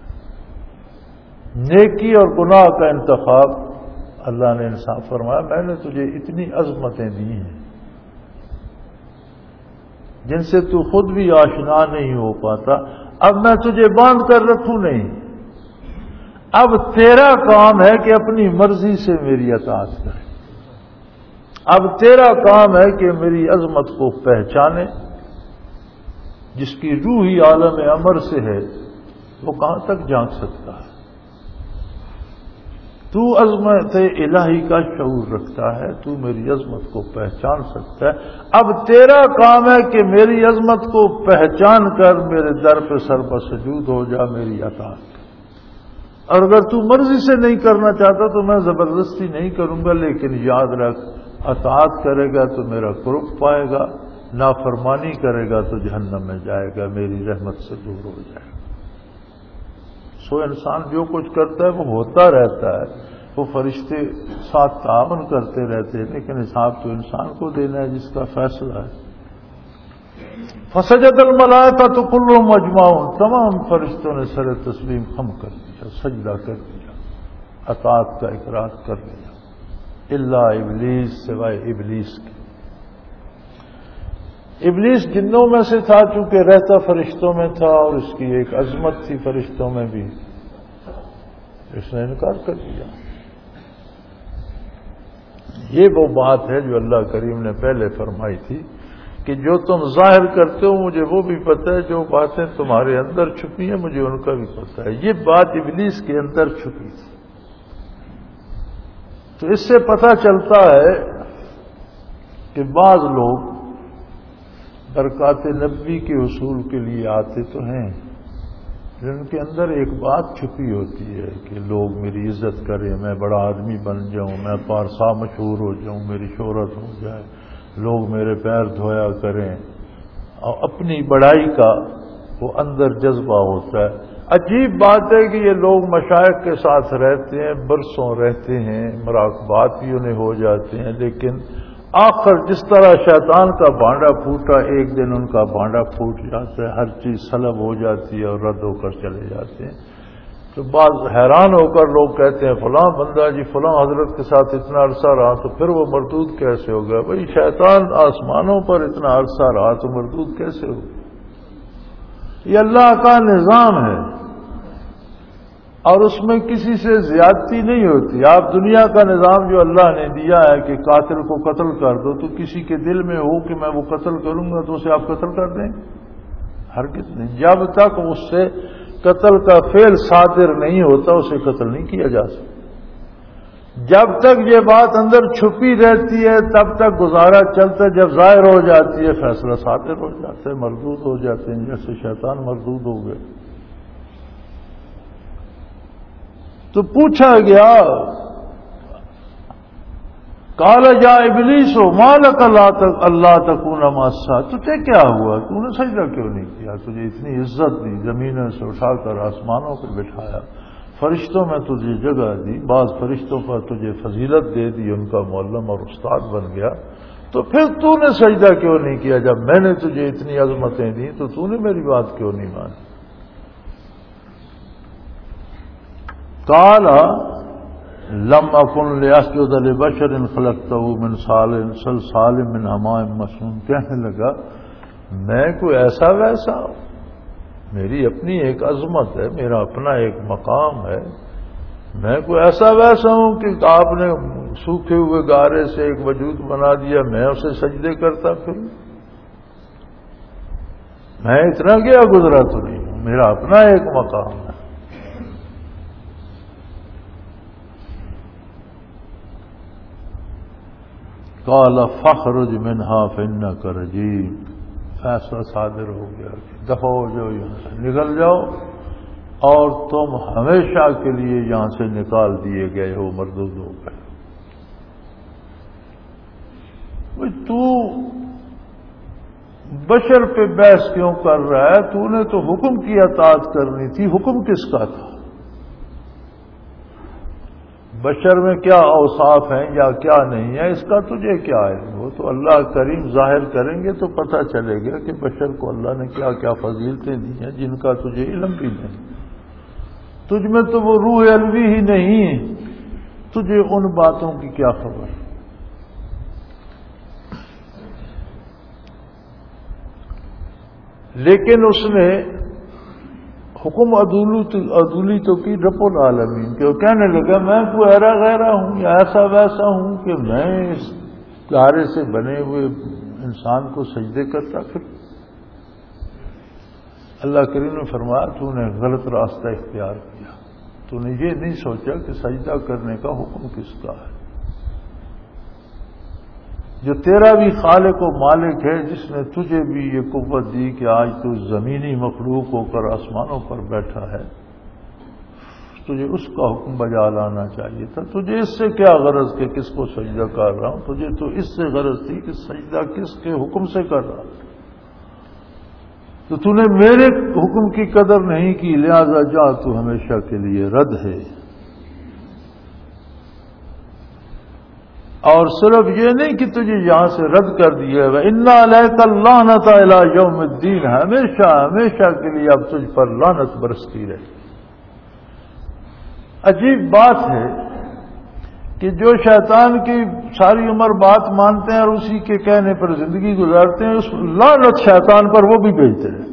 A: نیکی اور گناہ کا انتخاب اللہ نے انصاف فرمایا، میں نے تجھے اتنی عظمتیں دی ہیں جن سے تو خود بھی آشنا نہیں ہو پاتا، اب میں تجھے باندھ کر رکھوں نہیں، اب تیرا کام ہے کہ اپنی مرضی سے میری اطاعت کرے، اب تیرا کام ہے کہ میری عظمت کو پہچانے۔ جس کی روح ہی عالم امر سے ہے وہ کہاں تک جان سکتا ہے؟ تو عظمت الہی کا شعور رکھتا ہے، تو میری عظمت کو پہچان سکتا ہے، اب تیرا کام ہے کہ میری عظمت کو پہچان کر میرے در پہ سر بسجود ہو جا، میری اطاعت کر۔ اور اگر تو مرضی سے نہیں کرنا چاہتا تو میں زبردستی نہیں کروں گا، لیکن یاد رکھ اطاعت کرے گا تو میرا قرب پائے گا، نافرمانی کرے گا تو جہنم میں جائے گا، میری رحمت سے دور ہو جائے گا۔ سو انسان جو کچھ کرتا ہے وہ ہوتا رہتا ہے، وہ فرشتے ساتھ تعاون کرتے رہتے ہیں، لیکن حساب تو انسان کو دینا ہے جس کا فیصلہ ہے۔ فسجد الملائکۃ کلھم اجمعون، تمام فرشتوں نے سر تسلیم خم کر دیا، سجدہ کر دیا، اطاعت کا اقرار کر لیا، الا ابلیس، سوائے ابلیس کے۔ ابلیس جنوں میں سے تھا، چونکہ رہتا فرشتوں میں تھا اور اس کی ایک عظمت تھی فرشتوں میں بھی، اس نے انکار کر دیا۔ یہ وہ بات ہے جو اللہ کریم نے پہلے فرمائی تھی کہ جو تم ظاہر کرتے ہو مجھے وہ بھی پتہ ہے، جو باتیں تمہارے اندر چھپی ہیں مجھے ان کا بھی پتہ ہے۔ یہ بات ابلیس کے اندر چھپی تھی۔ تو اس سے پتہ چلتا ہے کہ بعض لوگ برکات نبوی کے حصول کے لیے آتے تو ہیں، جن کے اندر ایک بات چھپی ہوتی ہے کہ لوگ میری عزت کریں، میں بڑا آدمی بن جاؤں، میں پارسا مشہور ہو جاؤں، میری شہرت ہو جائے، لوگ میرے پیر دھویا کریں، اور اپنی بڑائی کا وہ اندر جذبہ ہوتا ہے۔ عجیب بات ہے کہ یہ لوگ مشائخ کے ساتھ رہتے ہیں، برسوں رہتے ہیں، مراقبات بھی انہیں ہو جاتے ہیں، لیکن آخر جس طرح شیطان کا بانڈا پھوٹا، ایک دن ان کا بانڈا پھوٹ جاتا ہے، ہر چیز سلب ہو جاتی ہے اور رد ہو کر چلے جاتے ہیں۔ تو بعض حیران ہو کر لوگ کہتے ہیں فلاں بندہ جی فلاں حضرت کے ساتھ اتنا عرصہ رہا تو پھر وہ مردود کیسے ہو گیا؟ بھائی شیطان آسمانوں پر اتنا عرصہ رہا تو مردود کیسے ہو؟ یہ اللہ کا نظام ہے اور اس میں کسی سے زیادتی نہیں ہوتی۔ آپ دنیا کا نظام جو اللہ نے دیا ہے کہ قاتل کو قتل کر دو، تو کسی کے دل میں ہو کہ میں وہ قتل کروں گا تو اسے آپ قتل کر دیں؟ ہرگز نہیں۔ جب تک اس سے قتل کا فعل صادر نہیں ہوتا اسے قتل نہیں کیا جا سکتا۔ جب تک یہ بات اندر چھپی رہتی ہے تب تک گزارا چلتا ہے، جب ظاہر ہو جاتی ہے فیصلہ صادر ہو جاتا ہے، مردود ہو جاتے ہیں، جیسے شیطان مردود ہو گئے۔ تو پوچھا گیا قال یا ابلیس ما لک اللہ تکون مع الساجدین، تجھے کیا ہوا؟ تو نے سجدہ کیوں نہیں کیا؟ تجھے اتنی عزت دی، زمینوں سے اٹھا کر آسمانوں پہ بٹھایا، فرشتوں میں تجھے جگہ دی، بعض فرشتوں پر تجھے فضیلت دے دی، ان کا معلم اور استاد بن گیا، تو پھر تو نے سجدہ کیوں نہیں کیا؟ جب میں نے تجھے اتنی عظمتیں دی تو تو نے میری بات کیوں نہیں مانی؟ قال لم اکن لاسجد لبشر خلقته من صلصال من حماء مسنون، کہنے لگا میں کوئی ایسا ویسا ہوں، میری اپنی ایک عظمت ہے، میرا اپنا ایک مقام ہے، میں کوئی ایسا ویسا ہوں کہ آپ نے سوکھے ہوئے گارے سے ایک وجود بنا دیا، میں اسے سجدے کرتا پھر؟ میں اتنا گیا گزرا تو نہیں ہوں، میرا اپنا ایک مقام ہے۔ قال فاخرج منها فانك رجيم، فیصلہ صادر ہو گیا کہ دفع ہو جاؤ، یہاں سے نکل جاؤ اور تم ہمیشہ کے لیے یہاں سے نکال دیے گئے ہو، مردود ہو گئے۔ تو بشر پہ بحث کیوں کر رہا ہے؟ تو نے تو حکم کی اطاعت کرنی تھی، حکم کس کا تھا؟ بشر میں کیا اوصاف ہیں یا کیا نہیں ہے اس کا تجھے کیا ہے؟ وہ تو اللہ کریم ظاہر کریں گے تو پتہ چلے گا کہ بشر کو اللہ نے کیا کیا فضیلتیں دی ہیں جن کا تجھے علم بھی نہیں۔ تجھ میں تو وہ روح الوی ہی نہیں ہے، تجھے ان باتوں کی کیا خبر؟ لیکن اس نے حکم عدولی تو کی رب العالمین کہ وہ کہنے لگا میں کوئی ایرا غیرہ ہوں یا ایسا ویسا ہوں کہ میں اس گارے سے بنے ہوئے انسان کو سجدے کرتا پھر؟ اللہ کریم نے فرمایا تو نے غلط راستہ اختیار کیا، تو نے یہ نہیں سوچا کہ سجدہ کرنے کا حکم کس کا ہے، جو تیرا بھی خالق و مالک ہے، جس نے تجھے بھی یہ قوت دی کہ آج تو زمینی مخلوق ہو کر آسمانوں پر بیٹھا ہے، تجھے اس کا حکم بجا لانا چاہیے تھا۔ تجھے اس سے کیا غرض کہ کس کو سجدہ کر رہا ہوں؟ تجھے تو اس سے غرض تھی کہ سجدہ کس کے حکم سے کر رہا، تو تو نے میرے حکم کی قدر نہیں کی، لہذا جا تو ہمیشہ کے لیے رد ہے۔ اور صرف یہ نہیں کہ تجھے یہاں سے رد کر دیا ہے، وَإِنَّ عَلَيْكَ اللَّعْنَةَ إِلَىٰ يَوْمِ الدِّينِ، ہمیشہ ہمیشہ کے لیے اب تجھ پر لعنت برستی رہے۔ عجیب بات ہے کہ جو شیطان کی ساری عمر بات مانتے ہیں اور اسی کے کہنے پر زندگی گزارتے ہیں، اس لعنت شیطان پر وہ بھی بھیجتے ہیں۔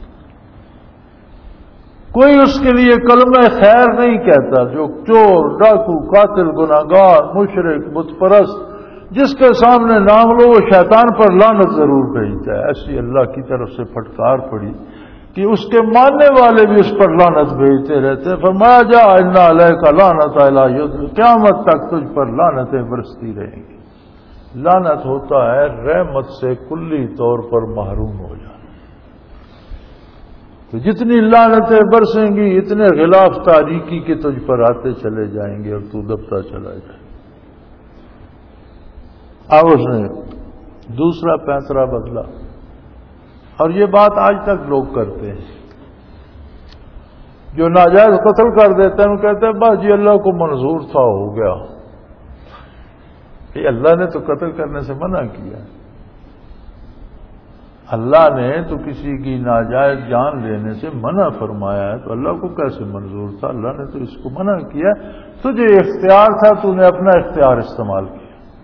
A: کوئی اس کے لیے کلمہ خیر نہیں کہتا، جو چور، ڈاکو، قاتل، گناہگار، مشرک، بت پرست جس کے سامنے نام لو وہ شیطان پر لعنت ضرور بھیجتا ہے۔ ایسی اللہ کی طرف سے پھٹکار پڑی کہ اس کے ماننے والے بھی اس پر لعنت بھیجتے رہتے ہیں۔ فرمایا جا ان علیک لعنت الی یوم، قیامت تک تجھ پر لعنتیں برستی رہیں گی۔ لعنت ہوتا ہے رحمت سے کلی طور پر محروم ہو جانا۔ تو جتنی لعنتیں برسیں گی اتنے غلاف تاریکی کے تجھ پر آتے چلے جائیں گے اور تو دبتا چلا جائے. اب اس نے دوسرا فیصلہ بدلا، اور یہ بات آج تک لوگ کرتے ہیں. جو ناجائز قتل کر دیتے ہیں وہ کہتے ہیں بس جی اللہ کو منظور تھا ہو گیا. یہ اللہ نے تو قتل کرنے سے منع کیا. اللہ نے تو کسی کی ناجائز جان لینے سے منع فرمایا ہے، تو اللہ کو کیسے منظور تھا؟ اللہ نے تو اس کو منع کیا. تجھے اختیار تھا، تو نے اپنا اختیار استعمال کیا.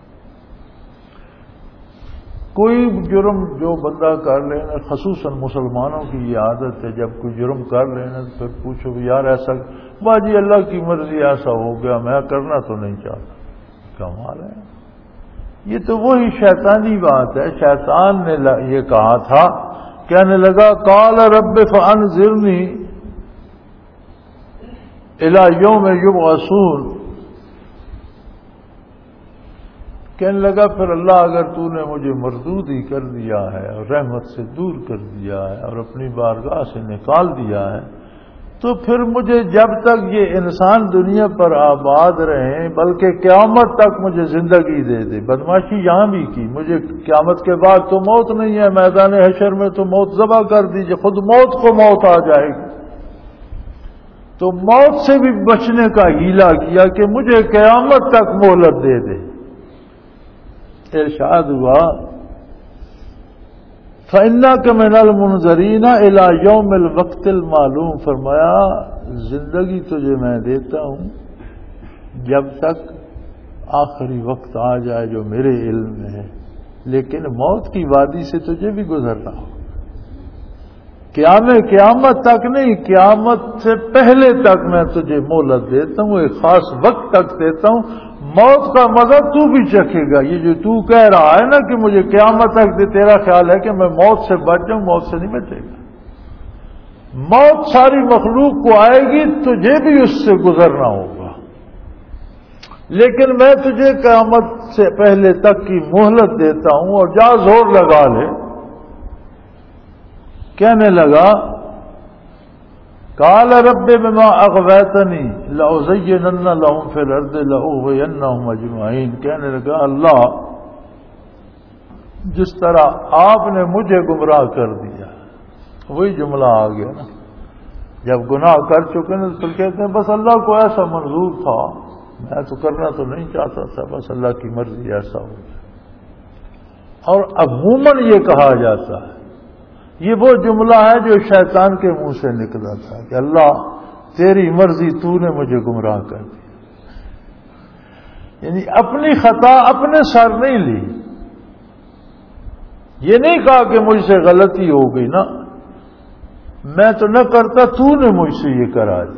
A: کوئی جرم جو بندہ کر لینا، خصوصاً مسلمانوں کی یہ عادت ہے، جب کوئی جرم کر لینا تو پھر پوچھو یار ایسا باجی اللہ کی مرضی ایسا ہو گیا، میں کرنا تو نہیں چاہتا. کمال ہے. یہ تو وہی شیطانی بات ہے. شیطان نے یہ کہا تھا، کہنے لگا قال رب فانظرنی الی یوم یبعثون. کہنے لگا پھر اللہ اگر تو نے مجھے مردود ہی کر دیا ہے اور رحمت سے دور کر دیا ہے اور اپنی بارگاہ سے نکال دیا ہے، تو پھر مجھے جب تک یہ انسان دنیا پر آباد رہیں بلکہ قیامت تک مجھے زندگی دے دے. بدماشی یہاں بھی کی. مجھے قیامت کے بعد تو موت نہیں ہے، میدان حشر میں تو موت ذبح کر دیجئے، خود موت کو موت آ جائے گی. تو موت سے بھی بچنے کا ہیلا کیا کہ مجھے قیامت تک مہلت دے دے. ارشاد ہوا فَإِنَّكَ مِنَ الْمُنظَرِينَ إِلَى يَوْمِ الْوَقْتِ الْمَعْلُومِ. فرمایا زندگی تجھے میں دیتا ہوں جب تک آخری وقت آ جائے جو میرے علم میں ہے، لیکن موت کی وادی سے تجھے بھی گزرنا ہو. قیامت قیامت تک نہیں، قیامت سے پہلے تک میں تجھے مہلت دیتا ہوں، ایک خاص وقت تک دیتا ہوں. موت کا مزہ تو بھی چکھے گا. یہ جو تو کہہ رہا ہے نا کہ مجھے قیامت تک دے، تیرا خیال ہے کہ میں موت سے بچ جاؤں، موت سے نہیں بچے گا. موت ساری مخلوق کو آئے گی، تجھے بھی اس سے گزرنا ہوگا، لیکن میں تجھے قیامت سے پہلے تک کی مہلت دیتا ہوں اور جا زور لگا لے. کہنے لگا قال رب بما اغویتنی لأزینن لهم فی الارض لأغوینہم اجمعین. کہنے لگا اللہ جس طرح آپ نے مجھے گمراہ کر دیا، وہی جملہ آ گیا نا. جب گناہ کر چکے نا تو کہتے ہیں بس اللہ کو ایسا منظور تھا، میں تو کرنا تو نہیں چاہتا تھا، بس اللہ کی مرضی ایسا ہو گیا. اور عموماً یہ کہا جاتا ہے، یہ وہ جملہ ہے جو شیطان کے منہ سے نکلا تھا کہ اللہ تیری مرضی، تو نے مجھے گمراہ کر دیا. یعنی اپنی خطا اپنے سر نہیں لی. یہ نہیں کہا کہ مجھ سے غلطی ہو گئی نا، میں تو نہ کرتا، تو نے مجھ سے یہ کرا دی.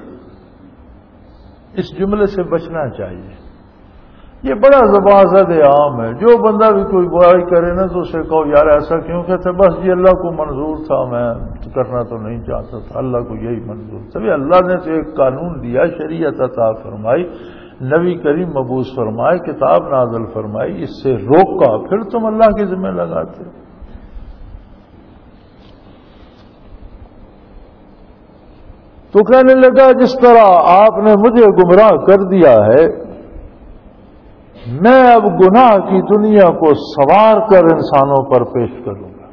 A: اس جملے سے بچنا چاہیے. یہ بڑا زبازد عام ہے. جو بندہ بھی کوئی برائی کرے نا تو اسے کہو یار ایسا کیوں کہتے، بس یہ اللہ کو منظور تھا، میں کرنا تو نہیں چاہتا تھا، اللہ کو یہی منظور تھا. اللہ نے تو ایک قانون دیا، شریعت عطا فرمائی، نبی کریم مبعوث فرمائے، کتاب نازل فرمائی، اس سے روکا، پھر تم اللہ کے ذمہ لگاتے. تو کہنے لگا جس طرح آپ نے مجھے گمراہ کر دیا ہے، میں اب گناہ کی دنیا کو سوار کر انسانوں پر پیش کروں گا.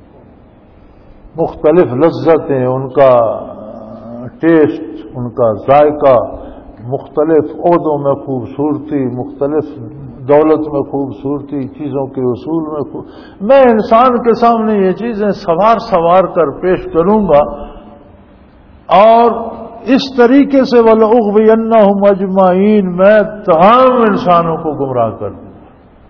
A: مختلف لذتیں، ان کا ٹیسٹ، ان کا ذائقہ، مختلف عہدوں میں خوبصورتی، مختلف دولت میں خوبصورتی، چیزوں کے اصول میں خوب... میں انسان کے سامنے یہ چیزیں سوار سوار کر پیش کروں گا، اور اس طریقے سے وَلَأُغْوِيَنَّهُمْ أَجْمَعِينَ، میں تمام انسانوں کو گمراہ کر دوں گا.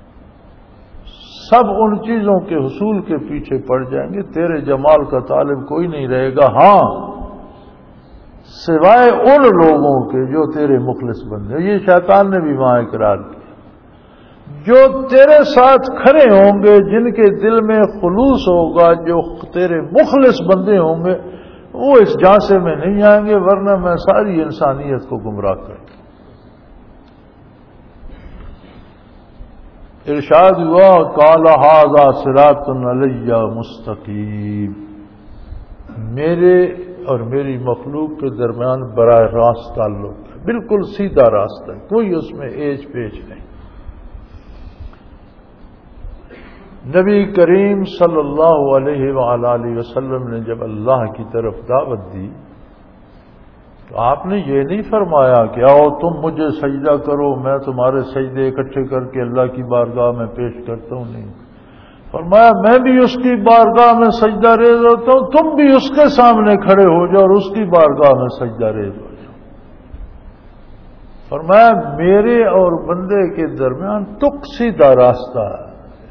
A: سب ان چیزوں کے حصول کے پیچھے پڑ جائیں گے، تیرے جمال کا طالب کوئی نہیں رہے گا، ہاں سوائے ان لوگوں کے جو تیرے مخلص بندے. یہ شیطان نے بھی وہاں اقرار کیا، جو تیرے ساتھ کھڑے ہوں گے، جن کے دل میں خلوص ہوگا، جو تیرے مخلص بندے ہوں گے، وہ اس جانسے میں نہیں آئیں گے، ورنہ میں ساری انسانیت کو گمراہ کر دوں. ارشاد ہوا قال ھذا صراط علی مستقیم. میرے اور میری مخلوق کے درمیان براہ راست تعلق ہے، بالکل سیدھا راستہ ہے، کوئی اس میں ایج پیچ نہیں۔ نبی کریم صلی اللہ علیہ وآلہ وسلم نے جب اللہ کی طرف دعوت دی تو آپ نے یہ نہیں فرمایا کہ آؤ تم مجھے سجدہ کرو، میں تمہارے سجدے اکٹھے کر کے اللہ کی بارگاہ میں پیش کرتا ہوں، نہیں، فرمایا میں بھی اس کی بارگاہ میں سجدہ ریز ہوتا ہوں، تم بھی اس کے سامنے کھڑے ہو جاؤ اور اس کی بارگاہ میں سجدہ ریز ہو جاؤ۔ فرمایا میرے اور بندے کے درمیان تک سیدھا راستہ ہے،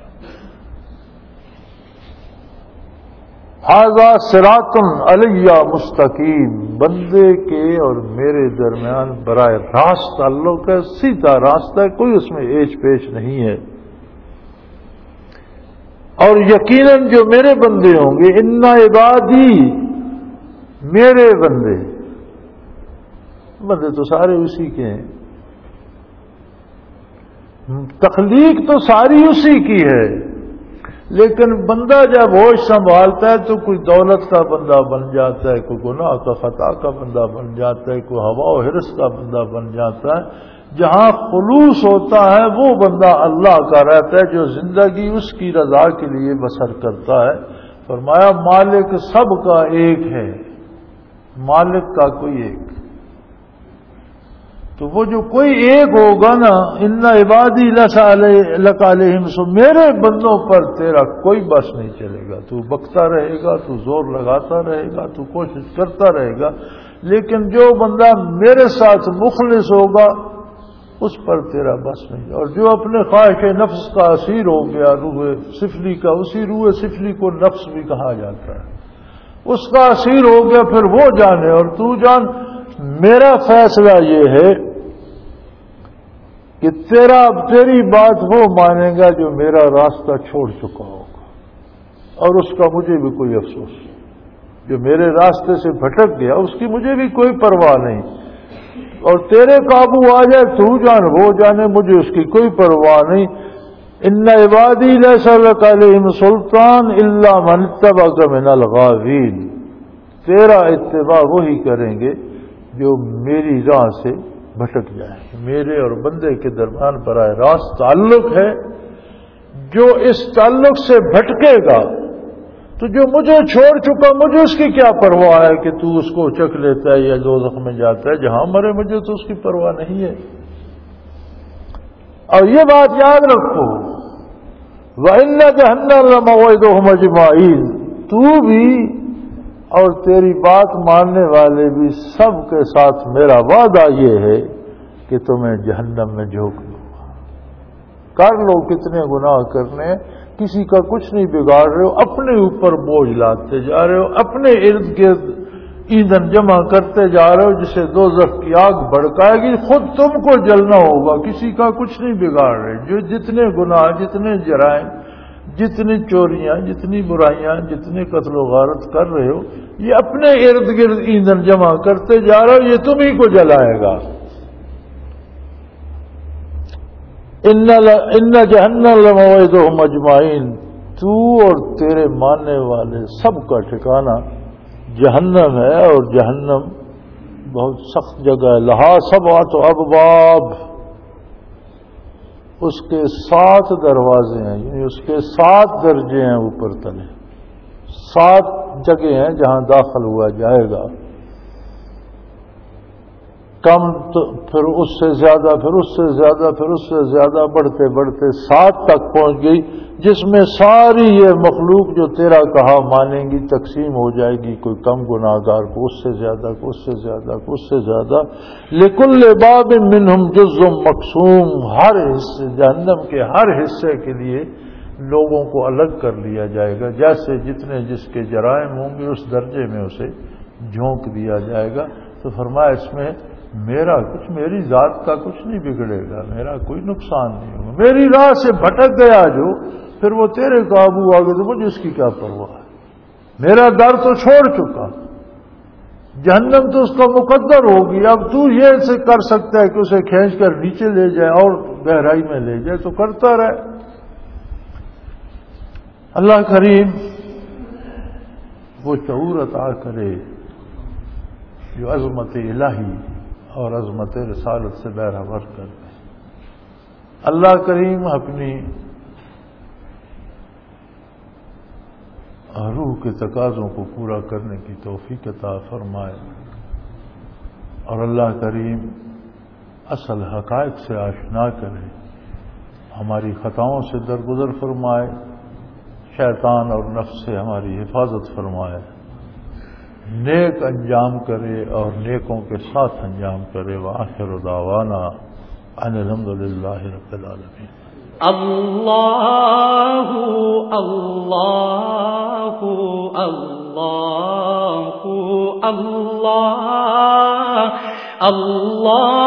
A: ھذا صراط علیہ مستقیم، بندے کے اور میرے درمیان براہ راست تعلق ہے، سیدھا راستہ ہے، کوئی اس میں ایچ پیچ نہیں ہے۔ اور یقیناً جو میرے بندے ہوں گے، ان عبادی، میرے بندے، بندے تو سارے اسی کے ہیں، تخلیق تو ساری اسی کی ہے، لیکن بندہ جب ہوش سنبھالتا ہے تو کوئی دولت کا بندہ بن جاتا ہے، کوئی گناہ کا خطا کا بندہ بن جاتا ہے، کوئی ہوا و حرص کا بندہ بن جاتا ہے۔ جہاں خلوص ہوتا ہے وہ بندہ اللہ کا رہتا ہے، جو زندگی اس کی رضا کے لیے بسر کرتا ہے۔ فرمایا مالک سب کا ایک ہے، مالک کا کوئی ایک، تو وہ جو کوئی ایک ہوگا نا، ان عبادی لک علیہم، سو میرے بندوں پر تیرا کوئی بس نہیں چلے گا، تو بکتا رہے گا، تو زور لگاتا رہے گا، تو کوشش کرتا رہے گا، لیکن جو بندہ میرے ساتھ مخلص ہوگا اس پر تیرا بس نہیں۔ اور جو اپنے خواہش نفس کا اسیر ہو گیا، روح سفلی کا، اسی روح سفلی کو نفس بھی کہا جاتا ہے، اس کا اسیر ہو گیا، پھر وہ جانے اور تو جان۔ میرا فیصلہ یہ ہے کہ تیرا تیری بات وہ مانے گا جو میرا راستہ چھوڑ چکا ہوگا، اور اس کا مجھے بھی کوئی افسوس نہیں، جو میرے راستے سے بھٹک گیا اس کی مجھے بھی کوئی پرواہ نہیں، اور تیرے قابو آ جائے تو جان وہ جانے، مجھے اس کی کوئی پرواہ نہیں۔ ان عبادی لیس لک علیہم سلطان الا من اتبعک من الغاوین، تیرا اتباع وہی کریں گے جو میری راہ سے بھٹک جائے۔ میرے اور بندے کے درمیان براہ راست تعلق ہے، جو اس تعلق سے بھٹکے گا تو جو مجھے چھوڑ چکا، مجھے اس کی کیا پرواہ ہے کہ تو اس کو چک لیتا ہے یا دوزخ میں جاتا ہے، جہاں مرے مجھے تو اس کی پرواہ نہیں ہے۔ اور یہ بات یاد رکھو، وَإِنَّ جَهَنَّمَ لَمَوْعِدُهُمْ أَجْمَعِينَ، تو بھی اور تیری بات ماننے والے بھی سب کے ساتھ میرا وعدہ یہ ہے کہ تمہیں جہنم میں جھونک دوں گا۔ کر لو کتنے گناہ کرنے، کسی کا کچھ نہیں بگاڑ رہے ہو، اپنے اوپر بوجھ لاتے جا رہے ہو، اپنے ارد گرد ایندھن جمع کرتے جا رہے ہو، جسے دوزخ کی آگ بھڑکائے گی، خود تم کو جلنا ہوگا، کسی کا کچھ نہیں بگاڑ رہے۔ جو جتنے گناہ، جتنے جرائم، جتنی چوریاں، جتنی برائیاں، جتنے قتل و غارت کر رہے ہو، یہ اپنے ارد گرد ایندھن جمع کرتے جا رہے ہو، یہ تمہیں کو جلائے گا۔ ان جہنم لموعدہم اجمعین، تو اور تیرے ماننے والے سب کا ٹھکانہ جہنم ہے، اور جہنم بہت سخت جگہ ہے۔ لہا سبعۃ ابواب، اس کے سات دروازے ہیں، یعنی اس کے سات درجے ہیں، اوپر تلے سات جگہ ہیں جہاں داخل ہوا جائے گا، کم تو پھر اس سے زیادہ، پھر اس سے زیادہ، پھر اس سے زیادہ، بڑھتے بڑھتے سات تک پہنچ گئی، جس میں ساری یہ مخلوق جو تیرا کہا مانیں گی تقسیم ہو جائے گی، کوئی کم گناہ گار کو اس سے زیادہ، کو اس سے زیادہ، کو اس سے زیادہ۔ لکل باب منہم جزء مقسوم، ہر حصے، جہنم کے ہر حصے کے لیے لوگوں کو الگ کر لیا جائے گا، جیسے جتنے جس کے جرائم ہوں گے اس درجے میں اسے جھونک دیا جائے گا۔ تو فرمایا اس میں میرا کچھ، میری ذات کا کچھ نہیں بگڑے گا، میرا کوئی نقصان نہیں ہوگا۔ میری راہ سے بھٹک گیا جو، پھر وہ تیرے قابو آ گئے تو مجھے اس کی کیا پرواہ ہے، میرا در تو چھوڑ چکا، جہنم تو اس کا مقدر ہوگی، اب تو یہ سے کر سکتا ہے کہ اسے کھینچ کر نیچے لے جائے اور گہرائی میں لے جائے تو کرتا رہے۔ اللہ کریم وہ شعور عطا کرے جو عظمت الہی اور عظمت رسالت سے بہرہ کر دے۔ اللہ کریم اپنی روح کے تقاضوں کو پورا کرنے کی توفیق عطا فرمائے، اور اللہ کریم اصل حقائق سے آشنا کرے، ہماری خطاؤں سے درگزر فرمائے، شیطان اور نفس سے ہماری حفاظت فرمائے، نیک انجام کرے اور نیکوں کے ساتھ انجام کرے۔ وآخر دعوانا ان الحمد للہ رب العالمین۔
B: اللہ اللہ اللہ اللہ اللہ